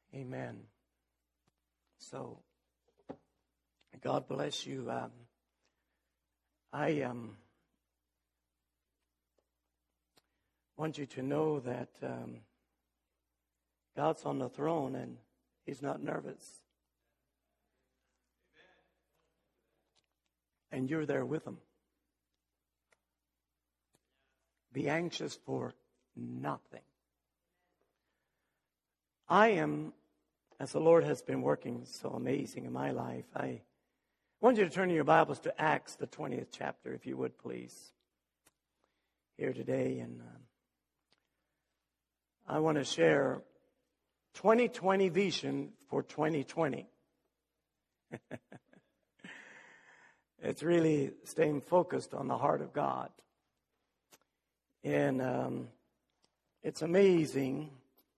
Amen. So, God bless you. I want you to know that God's on the throne and He's not nervous. And you're there with Him. Be anxious for nothing. I am, as the Lord has been working so amazing in my life, I want you to turn your Bibles to Acts, the 20th chapter, if you would, please. Here today, and I want to share 2020 vision for 2020. It's really staying focused on the heart of God. And it's amazing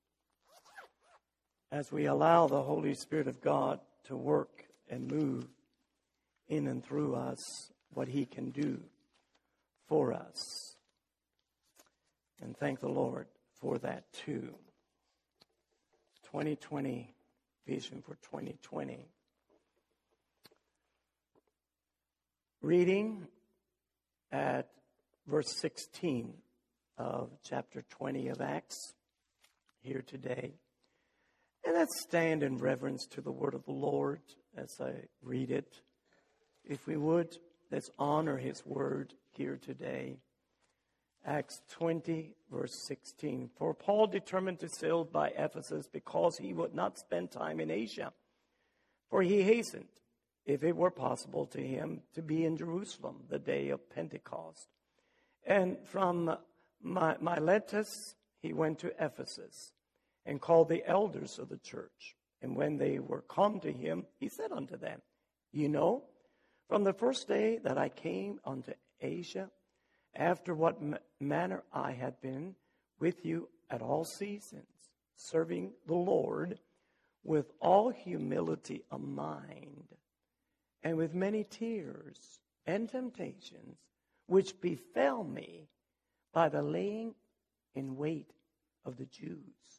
as we allow the Holy Spirit of God to work and move in and through us, what He can do for us. And thank the Lord for that too. 2020, vision for 2020. Reading at verse 16 of chapter 20 of Acts here today. And let's stand in reverence to the word of the Lord as I read it. If we would, let's honor His word here today. Acts 20, verse 16. For Paul determined to sail by Ephesus because he would not spend time in Asia. For he hastened, if it were possible to him, to be in Jerusalem the day of Pentecost. And from Miletus he went to Ephesus and called the elders of the church. And when they were come to him, he said unto them, You know, from the first day that I came unto Asia, after what manner I had been with you at all seasons, serving the Lord with all humility of mind, and with many tears and temptations, which befell me by the laying in wait of the Jews.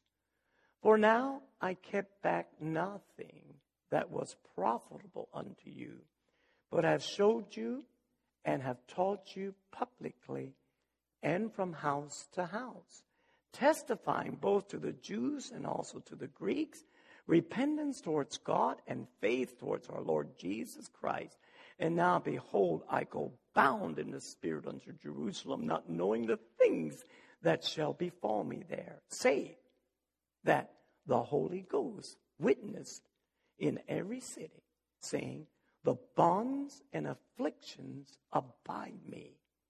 For now I kept back nothing that was profitable unto you, but have showed you and have taught you publicly and from house to house, testifying both to the Jews and also to the Greeks, repentance towards God and faith towards our Lord Jesus Christ. And now, behold, I go bound in the Spirit unto Jerusalem, not knowing the things that shall befall me there, save that the Holy Ghost witnessed in every city, saying, The bonds and afflictions abide me.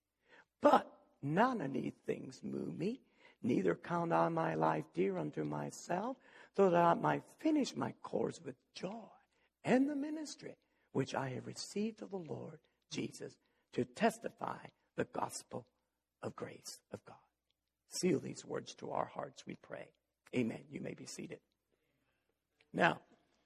But none of these things move me, neither count I my life dear unto myself, so that I might finish my course with joy and the ministry which I have received of the Lord Jesus, to testify the gospel of grace of God. Seal these words to our hearts, we pray. Amen. You may be seated. Now,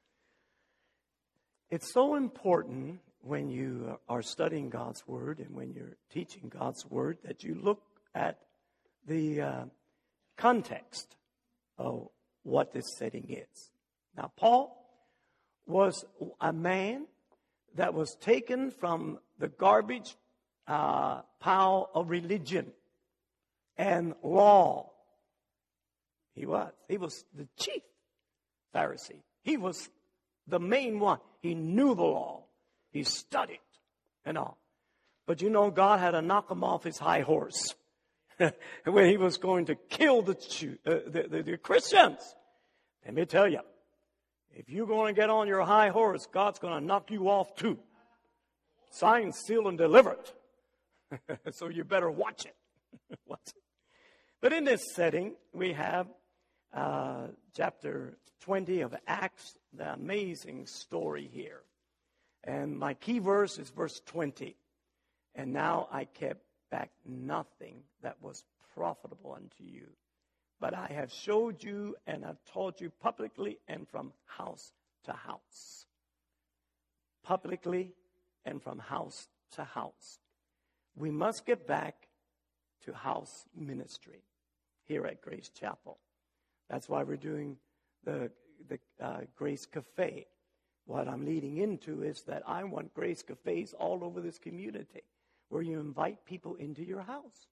it's so important when you are studying God's Word and when you're teaching God's Word that you look at the context of what this setting is. Now, Paul was a man that was taken from the garbage pile of religion and law. He was the chief Pharisee. He was the main one. He knew the law. He studied and all. But you know, God had to knock him off his high horse when he was going to kill the Christians. Let me tell you, if you're going to get on your high horse, God's going to knock you off too. Signed, sealed, and delivered. So you better watch it. But in this setting, we have chapter 20 of Acts, the amazing story here. And my key verse is verse 20. And now I kept back nothing that was profitable unto you, but I have showed you and have taught you publicly and from house to house. Publicly and from house to house. We must get back to house ministry here at Grace Chapel. That's why we're doing the Grace Cafe. What I'm leading into is that I want Grace Cafes all over this community where you invite people into your house,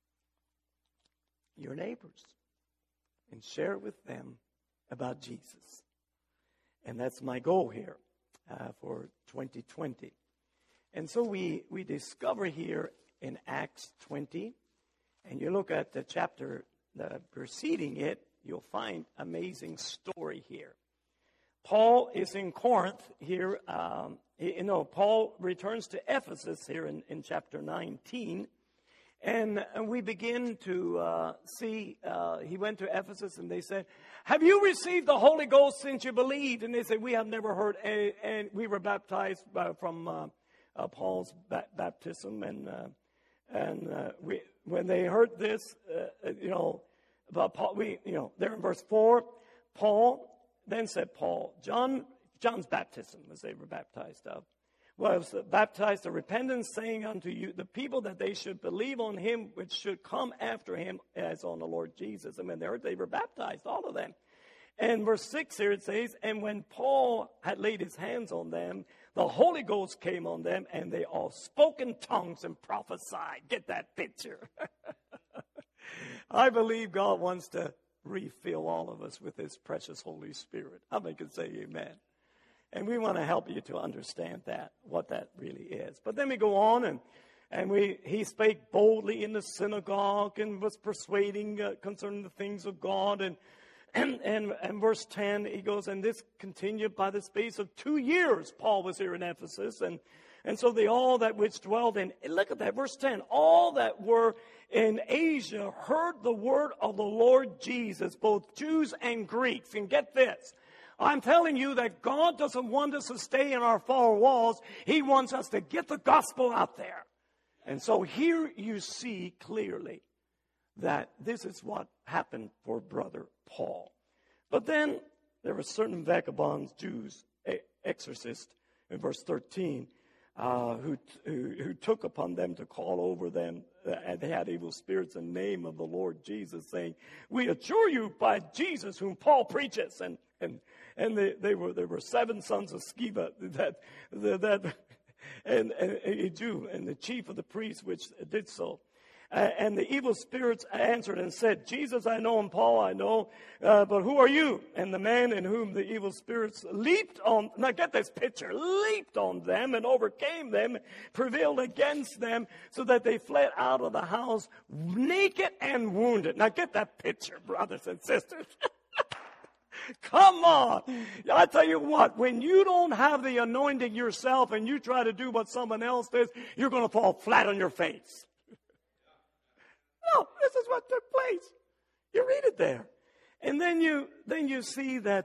your neighbors, and share with them about Jesus. And that's my goal here for 2020. And so we discover here in Acts 20, and you look at the chapter preceding it, you'll find amazing story here. Paul is in Corinth here. Paul returns to Ephesus here in chapter 19. And we begin to see, he went to Ephesus and they said, have you received the Holy Ghost since you believed? And they said, we have never heard. And we were baptized from Paul's baptism. And when they heard this, about Paul, there in verse 4, Paul, then said Paul, John's baptism, as they were baptized of, was baptized to repentance, saying unto you, the people that they should believe on him which should come after him as on the Lord Jesus. And when they heard, they were baptized, all of them. And verse 6 here it says, and when Paul had laid his hands on them, the Holy Ghost came on them, and they all spoke in tongues and prophesied. Get that picture. I believe God wants to refill all of us with his precious Holy Spirit. How many can say amen? And we want to help you to understand that, what that really is. But then we go on, and he spake boldly in the synagogue and was persuading concerning the things of God. And verse 10, he goes, and this continued by the space of 2 years. Paul was here in Ephesus, and so they all that which dwelled in, look at that, verse 10, all that were in Asia heard the word of the Lord Jesus, both Jews and Greeks. And get this, I'm telling you that God doesn't want us to stay in our four walls. He wants us to get the gospel out there. And so here you see clearly that this is what happened for Brother Paul. But then there were certain vagabonds, Jews, exorcists, in verse 13, who took upon them to call over them, and they had evil spirits in the name of the Lord Jesus, saying, we adjure you by Jesus whom Paul preaches. And there were 7 sons of Sceva and a Jew, and the chief of the priests which did so. And the evil spirits answered and said, Jesus I know, and Paul I know, but who are you? And the man in whom the evil spirits leaped on, now get this picture, leaped on them and overcame them, prevailed against them, so that they fled out of the house naked and wounded. Now get that picture, brothers and sisters. Come on. I tell you what, when you don't have the anointing yourself and you try to do what someone else does, you're going to fall flat on your face. No, this is what took place. You read it there. And then you see that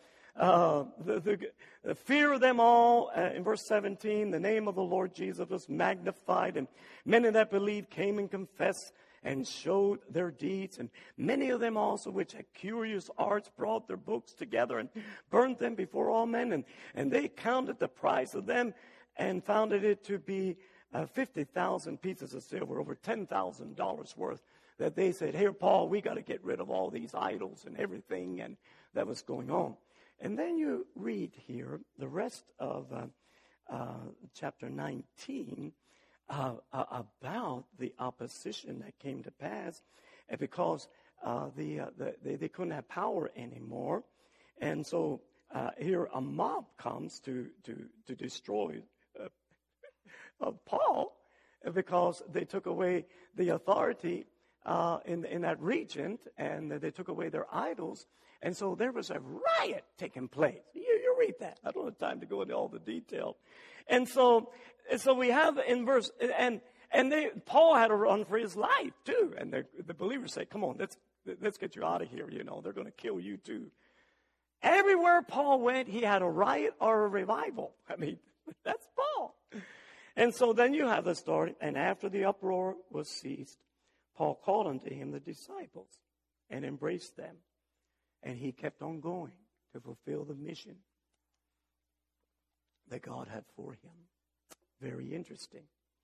the fear of them all, in verse 17, the name of the Lord Jesus was magnified, and many that believed came and confessed and showed their deeds. And many of them also, which had curious arts, brought their books together and burned them before all men. And they counted the price of them and found it to be 50,000 pieces of silver, over $10,000 worth, that they said, here, Paul, we got to get rid of all these idols and everything, and that was going on. And then you read here the rest of chapter 19 about the opposition that came to pass, because they couldn't have power anymore. And so here a mob comes to destroy of Paul, because they took away the authority in that region, and they took away their idols. And so there was a riot taking place. You read that. I don't have time to go into all the detail. And so we have in verse, and Paul had to run for his life too. And the believers say, come on, let's get you out of here. They're going to kill you too. Everywhere Paul went, he had a riot or a revival. I mean, that's Paul. And so then you have the story. And after the uproar was ceased, Paul called unto him the disciples and embraced them. And he kept on going to fulfill the mission that God had for him. Very interesting.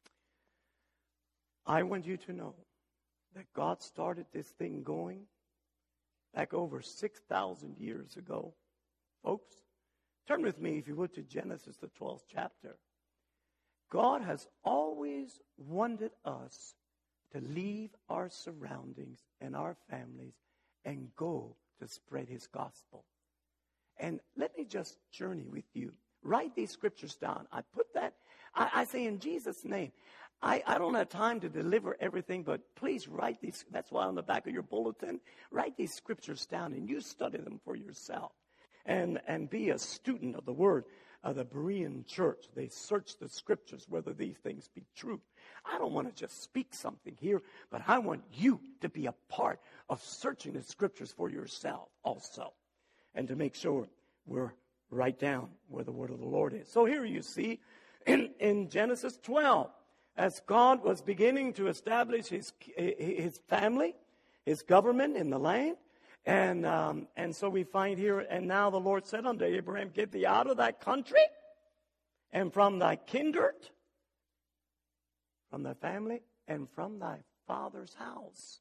I want you to know that God started this thing going back over 6,000 years ago Folks, turn with me, if you would, to Genesis, the 12th chapter. God has always wanted us to leave our surroundings and our families and go to spread his gospel. And let me just journey with you. Write these scriptures down. I put that, I say in Jesus' name. I don't have time to deliver everything, but please write these. That's why on the back of your bulletin, write these scriptures down and you study them for yourself. And be a student of the word of the Berean church. They search the scriptures whether these things be true. I don't want to just speak something here, but I want you to be a part of searching the scriptures for yourself also. And to make sure we're right down where the word of the Lord is. So here you see in Genesis 12, as God was beginning to establish his family, his government in the land. And so we find here, and now the Lord said unto Abraham, get thee out of thy country and from thy kindred, from thy family, and from thy father's house.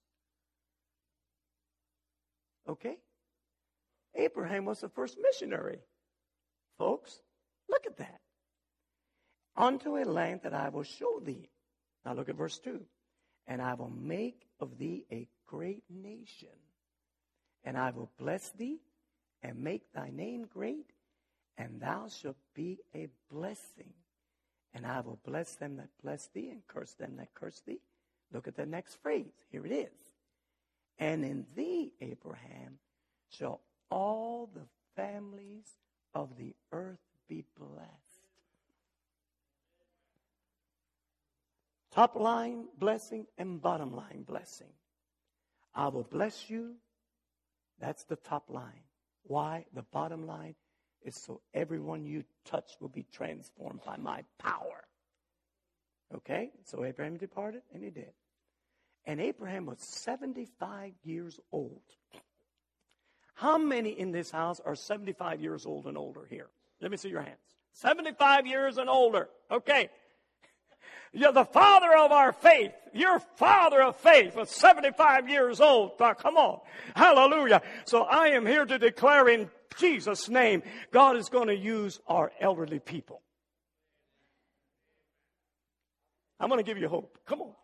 Okay? Abraham was the first missionary. Folks, look at that. Unto a land that I will show thee. Now look at verse 2. And I will make of thee a great nation. And I will bless thee and make thy name great, and thou shalt be a blessing. And I will bless them that bless thee and curse them that curse thee. Look at the next phrase. Here it is. And in thee, Abraham, shall all the families of the earth be blessed. Top line blessing and bottom line blessing. I will bless you. That's the top line. Why? The bottom line is so everyone you touch will be transformed by my power. Okay? So Abraham departed, and he did. And Abraham was 75 years old. How many in this house are 75 years old and older here? Let me see your hands. 75 years and older. Okay. You're the father of our faith. Your father of faith was 75 years old. Now, come on. Hallelujah. So I am here to declare in Jesus' name, God is going to use our elderly people. I'm going to give you hope. Come on.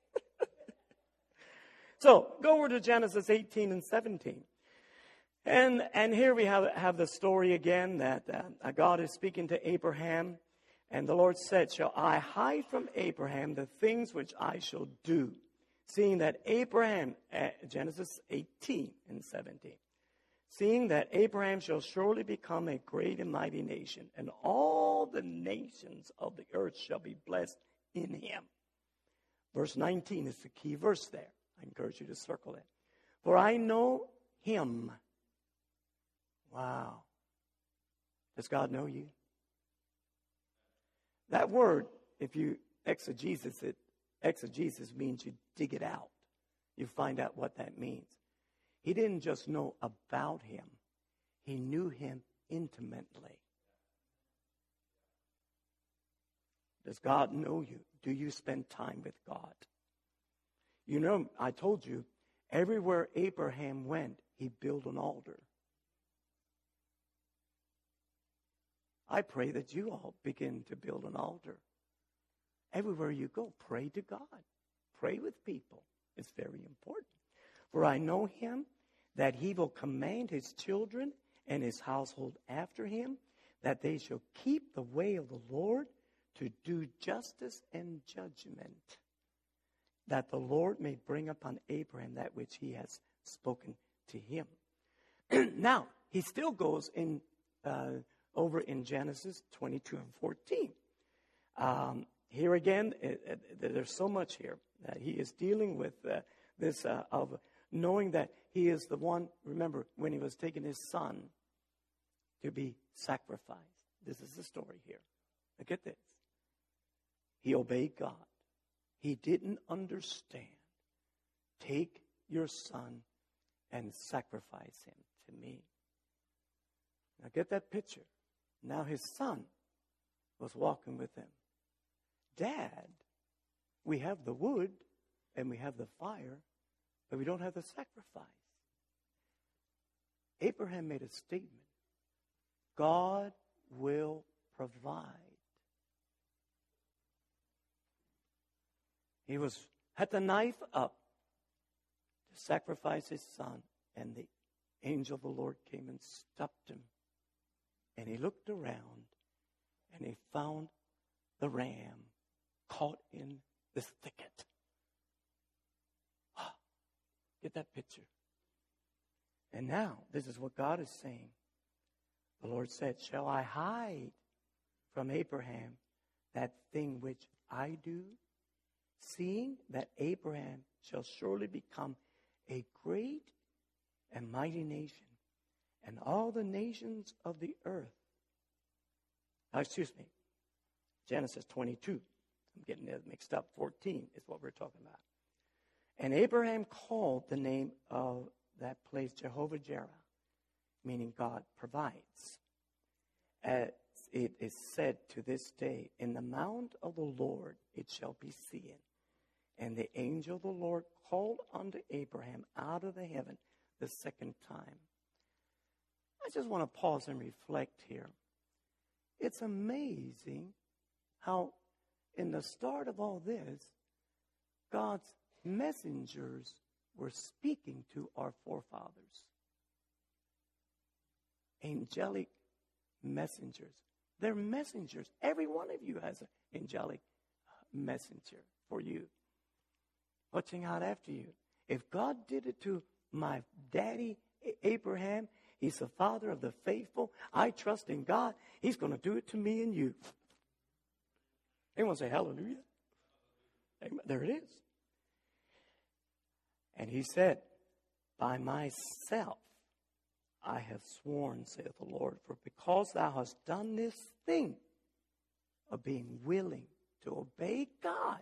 So go over to Genesis 18 and 17. And here we have the story again that God is speaking to Abraham. And the Lord said, shall I hide from Abraham the things which I shall do? Seeing that Abraham, Genesis 18 and 17. Seeing that Abraham shall surely become a great and mighty nation, and all the nations of the earth shall be blessed in him. Verse 19 is the key verse there. I encourage you to circle it. For I know him. Wow. Does God know you? That word, if you exegesis it, exegesis means you dig it out. You find out what that means. He didn't just know about him. He knew him intimately. Does God know you? Do you spend time with God? You know, I told you, everywhere Abraham went, he built an altar. I pray that you all begin to build an altar. Everywhere you go, pray to God. Pray with people. It's very important. For I know him, that he will command his children and his household after him, that they shall keep the way of the Lord to do justice and judgment, that the Lord may bring upon Abraham that which he has spoken to him. Now, he still goes in over in Genesis 22 and 14. Here again, there's so much here that he is dealing with this of knowing that he is the one. Remember, when he was taking his son to be sacrificed. This is the story here. Look at this. He obeyed God. He didn't understand. Take your son and sacrifice him to me. Now get that picture. Now his son was walking with him. Dad, we have the wood and we have the fire, but we don't have the sacrifice. Abraham made a statement. God will provide. He had the knife up to sacrifice his son, and the angel of the Lord came and stopped him. And he looked around, and he found the ram caught in this thicket. Get that picture. And now, this is what God is saying. The Lord said, shall I hide from Abraham that thing which I do? Seeing that Abraham shall surely become a great and mighty nation, and all the nations of the earth. Genesis 22. I'm getting it mixed up. 14 is what we're talking about. And Abraham called the name of that place Jehovah-Jireh, meaning God provides. As it is said to this day, in the mount of the Lord it shall be seen. And the angel of the Lord called unto Abraham out of the heaven the second time. I just want to pause and reflect here. It's amazing how in the start of all this, God's messengers were speaking to our forefathers. Angelic messengers. They're messengers. Every one of you has an angelic messenger for you, watching out after you. If God did it to my daddy Abraham, he's the father of the faithful. I trust in God. He's going to do it to me and you. Anyone say hallelujah? Amen. There it is. And he said, by myself I have sworn, saith the Lord, for because thou hast done this thing of being willing to obey God.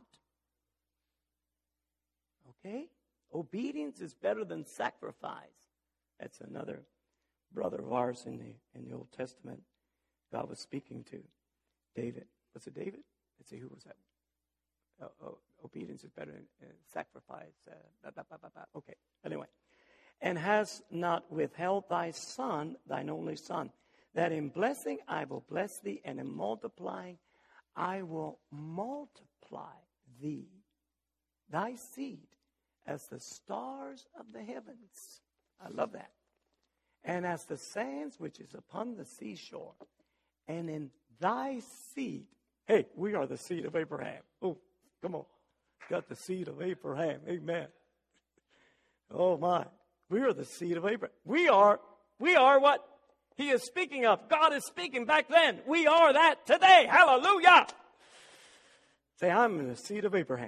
Okay? Obedience is better than sacrifice. That's another brother of ours in the Old Testament. God was speaking to David. Was it David? Let's see, who was that? Obedience is better than sacrifice. Okay, anyway. And has not withheld thy son, thine only son, that in blessing I will bless thee, and in multiplying I will multiply thee, thy seed, as the stars of the heavens. I love that. And as the sands which is upon the seashore. And in thy seed. Hey, we are the seed of Abraham. Oh, come on. Got the seed of Abraham. Amen. Oh, my. We are the seed of Abraham. We are what he is speaking of. God is speaking back then. We are that today. Hallelujah. Say, I'm the seed of Abraham.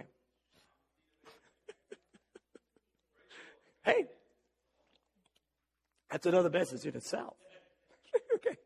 Hey, that's another message in itself. Okay.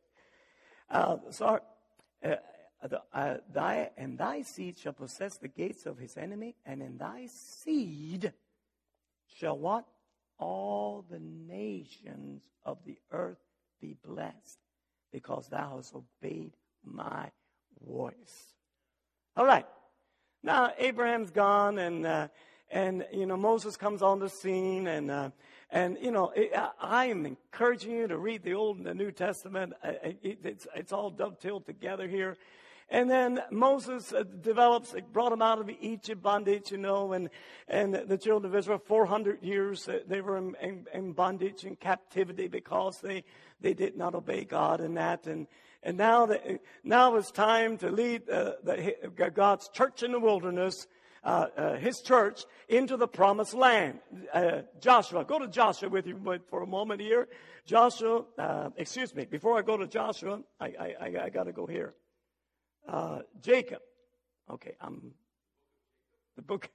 Thy seed shall possess the gates of his enemy, and in thy seed shall what? All the nations of the earth be blessed, because thou hast obeyed my voice. All right. Now Abraham's gone, and Moses comes on the scene, and I am encouraging you to read the Old and the New Testament. It's all dovetailed together here. And then Moses brought them out of Egypt bondage, and the children of Israel, 400 years, they were in bondage and captivity because they did not obey God in that. And now it's time to lead God's church in the wilderness, his church, into the promised land. Joshua, go to Joshua with you for a moment here. Joshua, before I go to Joshua, I got to go here. Jacob. Okay, the book.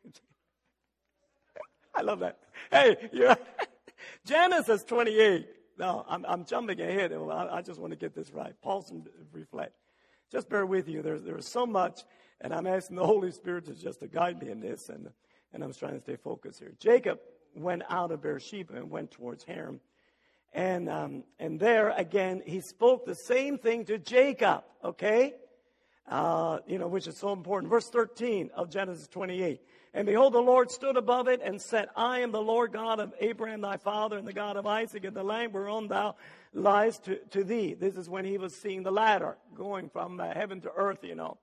I love that. Hey, Genesis 28. No, I'm jumping ahead. I just want to get this right. Pause and reflect. Just bear with you. There's so much, and I'm asking the Holy Spirit to guide me in this, and I'm trying to stay focused here. Jacob went out of Beersheba and went towards Haran, and there again he spoke the same thing to Jacob. Okay. Which is so important. Verse 13 of Genesis 28. And behold, the Lord stood above it and said, I am the Lord God of Abraham thy father, and the God of Isaac, and the land whereon thou liest to thee. This is when he was seeing the ladder going from heaven to earth, you know.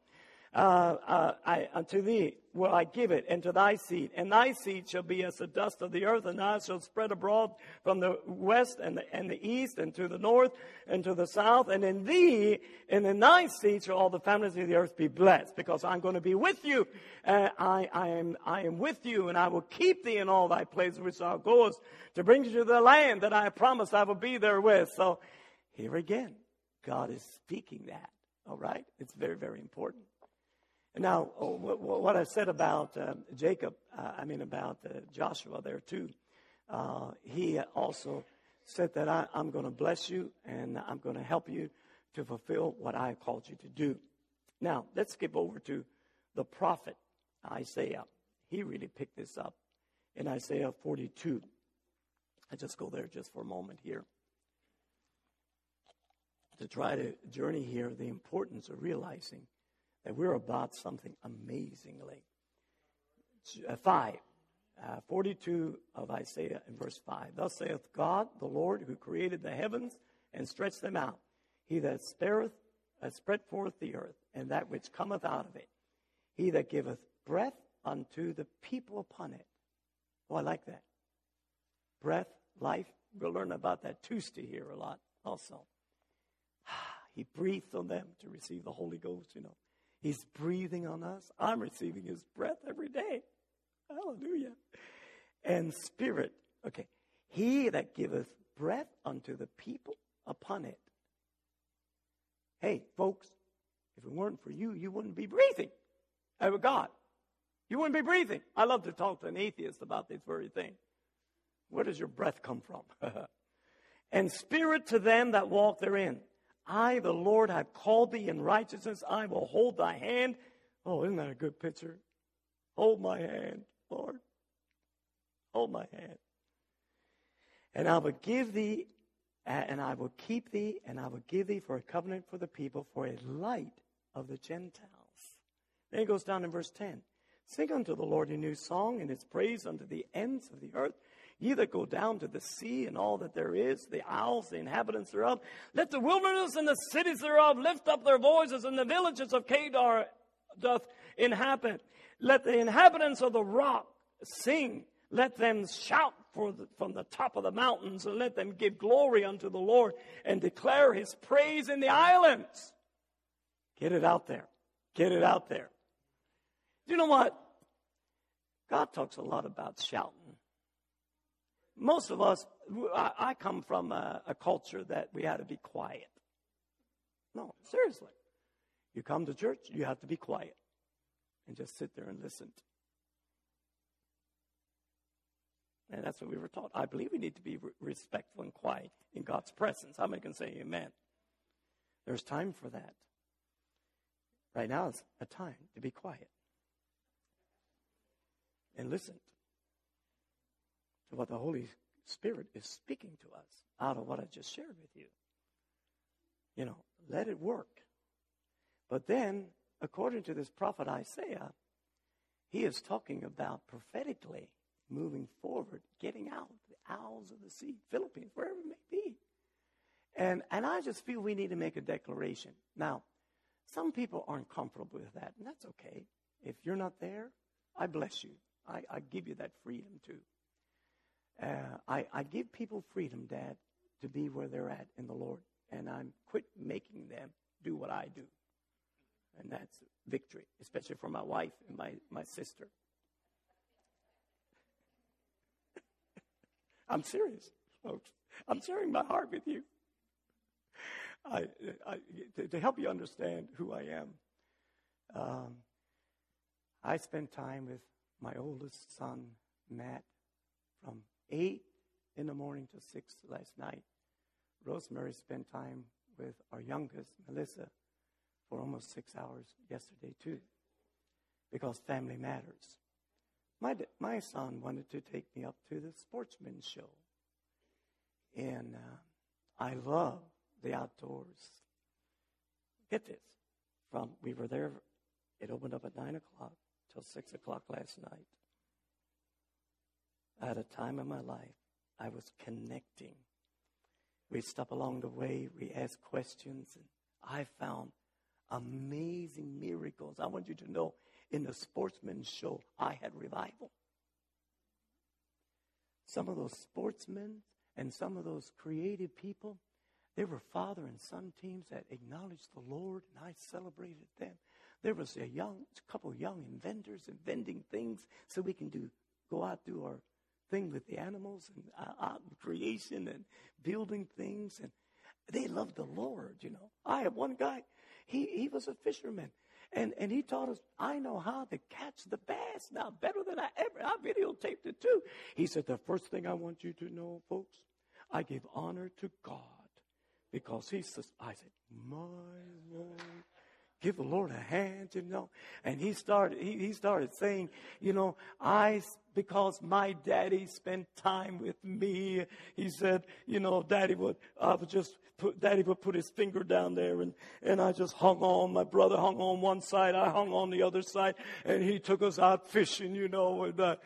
Unto thee will I give it, and to thy seed. And thy seed shall be as the dust of the earth, and thou shalt spread abroad from the west and the east, and to the north, and to the south. And in thee, and in thy seed shall all the families of the earth be blessed, because I'm going to be with you. I am with you, and I will keep thee in all thy places which thou goest, to bring you to the land that I have promised I will be there with. So here again, God is speaking that. All right? It's very, very important. Now, what I said about about Joshua there too, he also said that I'm going to bless you and I'm going to help you to fulfill what I have called you to do. Now, let's skip over to the prophet Isaiah. He really picked this up in Isaiah 42. I just go there just for a moment here to try to journey here the importance of realizing that we're about something amazingly. 42 of Isaiah in verse 5. Thus saith God, the Lord, who created the heavens and stretched them out. He that spread forth the earth, and that which cometh out of it. He that giveth breath unto the people upon it. Oh, I like that. Breath, life. We'll learn about that Tuesday here a lot also. He breathed on them to receive the Holy Ghost, you know. He's breathing on us. I'm receiving his breath every day. Hallelujah. And spirit. Okay. He that giveth breath unto the people upon it. Hey, folks, if it weren't for you, you wouldn't be breathing. Oh, God. You wouldn't be breathing. I love to talk to an atheist about this very thing. Where does your breath come from? And spirit to them that walk therein. I, the Lord, have called thee in righteousness. I will hold thy hand. Oh, isn't that a good picture? Hold my hand, Lord. Hold my hand. And I will give thee, and I will keep thee, and I will give thee for a covenant for the people, for a light of the Gentiles. Then he goes down in verse 10. Sing unto the Lord a new song, and his praise unto the ends of the earth. Ye that go down to the sea and all that there is, the isles, the inhabitants thereof. Let the wilderness and the cities thereof lift up their voices, and the villages of Kedar doth inhabit. Let the inhabitants of the rock sing. Let them shout from the top of the mountains, and let them give glory unto the Lord and declare his praise in the islands. Get it out there. Get it out there. You know what? God talks a lot about shouting. Most of us, I come from a culture that we had to be quiet. No, seriously. You come to church, you have to be quiet and just sit there and listen. And that's what we were taught. I believe we need to be respectful and quiet in God's presence. How many can say amen? There's time for that. Right now is a time to be quiet and listen to what the Holy Spirit is speaking to us out of what I just shared with you. You know, let it work. But then, according to this prophet Isaiah, he is talking about prophetically moving forward, getting out, the isles of the sea, Philippines, wherever it may be. And I just feel we need to make a declaration. Now, some people aren't comfortable with that, and that's okay. If you're not there, I bless you. I give you that freedom too. I give people freedom, Dad, to be where they're at in the Lord. And I'm quit making them do what I do. And that's victory, especially for my wife and my sister. I'm serious, folks. I'm sharing my heart with you. To help you understand who I am, I spent time with my oldest son, Matt, from 8 in the morning to 6 last night. Rosemary spent time with our youngest, Melissa, for almost 6 hours yesterday too, because family matters. My son wanted to take me up to the Sportsman's Show, and I love the outdoors. Get this, we were there, it opened up at 9 o'clock till 6 o'clock last night. At a time in my life, I was connecting. We stopped along the way. We asked questions. And I found amazing miracles. I want you to know, in the Sportsman show, I had revival. Some of those sportsmen and some of those creative people, they were father and son teams that acknowledged the Lord, and I celebrated them. There was a couple young inventors inventing things so we can go out, do our thing with the animals and out in creation and building things. And they loved the Lord, you know. I had one guy, he was a fisherman. And he taught us, I know how to catch the bass now better than I videotaped it too. He said, the first thing I want you to know, folks, I give honor to God because I said, my Lord, give the Lord a hand, you know. And he started saying, you know, because my daddy spent time with me. He said, you know, Daddy would put his finger down there and I just hung on. My brother hung on one side, I hung on the other side, and he took us out fishing, you know. And I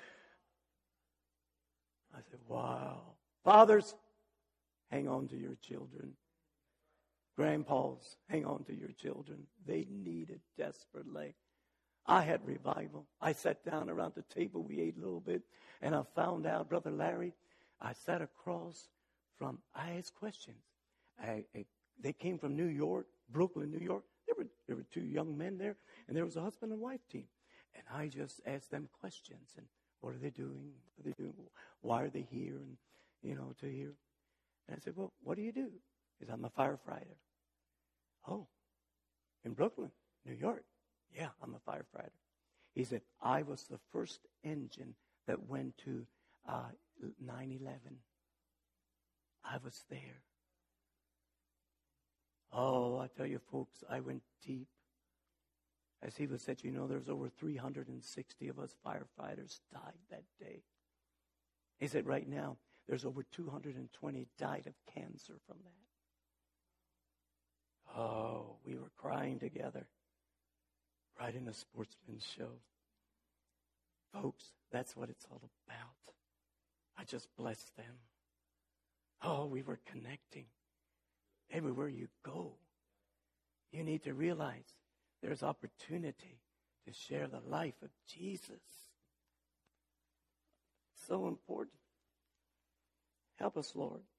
said, wow. Fathers, hang on to your children. Grandpas, hang on to your children. They need it desperately. I had revival. I sat down around the table. We ate a little bit. And I found out, Brother Larry, I sat across from, I asked questions. They came from New York, Brooklyn, New York. There were two young men there, and there was a husband and wife team. And I just asked them questions. And what are they doing? What are they doing? Why are they here? And, you know, to here. And I said, well, what do you do? He said, I'm a firefighter. Oh, in Brooklyn, New York. Yeah, I'm a firefighter. He said, I was the first engine that went to 9/11. I was there. Oh, I tell you, folks, I went deep. As he was said, you know, there's over 360 of us firefighters died that day. He said, right now, there's over 220 died of cancer from that. Oh, we were crying together right in a Sportsman show. Folks, that's what it's all about. I just blessed them. Oh, we were connecting. Everywhere you go, you need to realize there's opportunity to share the life of Jesus. So important. Help us, Lord.